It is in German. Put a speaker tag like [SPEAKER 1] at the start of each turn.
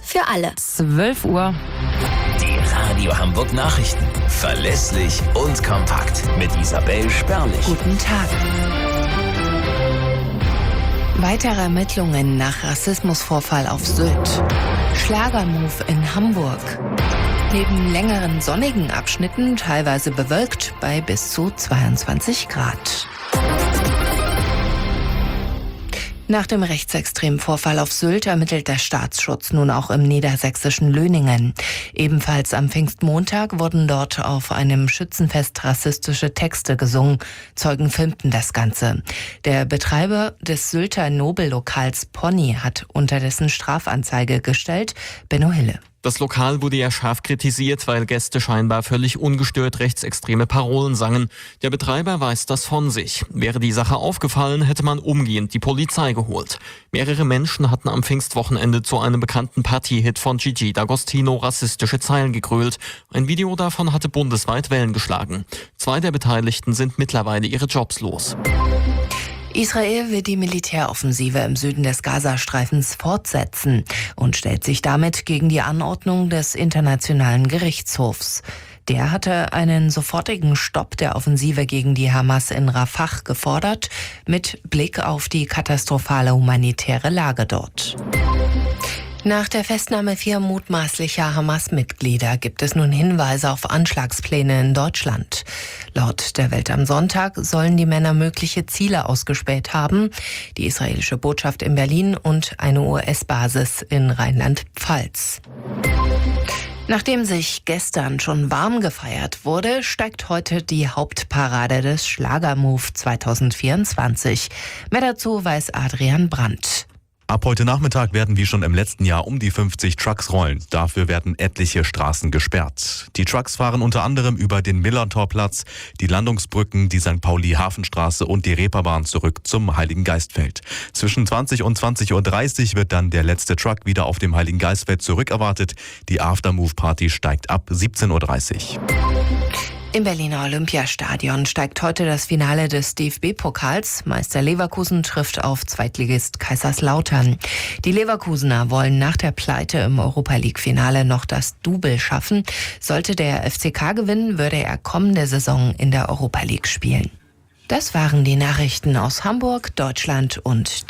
[SPEAKER 1] für alle.
[SPEAKER 2] 12 Uhr.
[SPEAKER 3] Die Radio Hamburg Nachrichten. Verlässlich und kompakt. Mit Isabel Spärlich.
[SPEAKER 4] Guten Tag. Weitere Ermittlungen nach Rassismusvorfall auf Sylt. Schlagermove in Hamburg. Neben längeren sonnigen Abschnitten teilweise bewölkt bei bis zu 22 Grad. Nach dem rechtsextremen Vorfall auf Sylt ermittelt der Staatsschutz nun auch im niedersächsischen Löningen. Ebenfalls am Pfingstmontag wurden dort auf einem Schützenfest rassistische Texte gesungen. Zeugen filmten das Ganze. Der Betreiber des Sylter Nobellokals Pony hat unterdessen Strafanzeige gestellt. Benno Hille.
[SPEAKER 5] Das Lokal wurde ja scharf kritisiert, weil Gäste scheinbar völlig ungestört rechtsextreme Parolen sangen. Der Betreiber weist das von sich. Wäre die Sache aufgefallen, hätte man umgehend die Polizei geholt. Mehrere Menschen hatten am Pfingstwochenende zu einem bekannten Partyhit von Gigi D'Agostino rassistische Zeilen gegrölt. Ein Video davon hatte bundesweit Wellen geschlagen. 2 der Beteiligten sind mittlerweile ihre Jobs los.
[SPEAKER 4] Israel will die Militäroffensive im Süden des Gazastreifens fortsetzen und stellt sich damit gegen die Anordnung des Internationalen Gerichtshofs. Der hatte einen sofortigen Stopp der Offensive gegen die Hamas in Rafah gefordert, mit Blick auf die katastrophale humanitäre Lage dort. Nach der Festnahme 4 mutmaßlicher Hamas-Mitglieder gibt es nun Hinweise auf Anschlagspläne in Deutschland. Laut der Welt am Sonntag sollen die Männer mögliche Ziele ausgespäht haben: die israelische Botschaft in Berlin und eine US-Basis in Rheinland-Pfalz. Nachdem sich gestern schon warm gefeiert wurde, steigt heute die Hauptparade des Schlagermove 2024. Mehr dazu weiß Adrian Brandt.
[SPEAKER 6] Ab heute Nachmittag werden wie schon im letzten Jahr um die 50 Trucks rollen. Dafür werden etliche Straßen gesperrt. Die Trucks fahren unter anderem über den Millantorplatz, die Landungsbrücken, die St. Pauli-Hafenstraße und die Reeperbahn zurück zum Heiligengeistfeld. Zwischen 20 und 20.30 Uhr wird dann der letzte Truck wieder auf dem Heiligengeistfeld zurückerwartet. Die Aftermove-Party steigt ab 17.30 Uhr.
[SPEAKER 4] Im Berliner Olympiastadion steigt heute das Finale des DFB-Pokals. Meister Leverkusen trifft auf Zweitligist Kaiserslautern. Die Leverkusener wollen nach der Pleite im Europa-League-Finale noch das Double schaffen. Sollte der FCK gewinnen, würde er kommende Saison in der Europa League spielen. Das waren die Nachrichten aus Hamburg, Deutschland und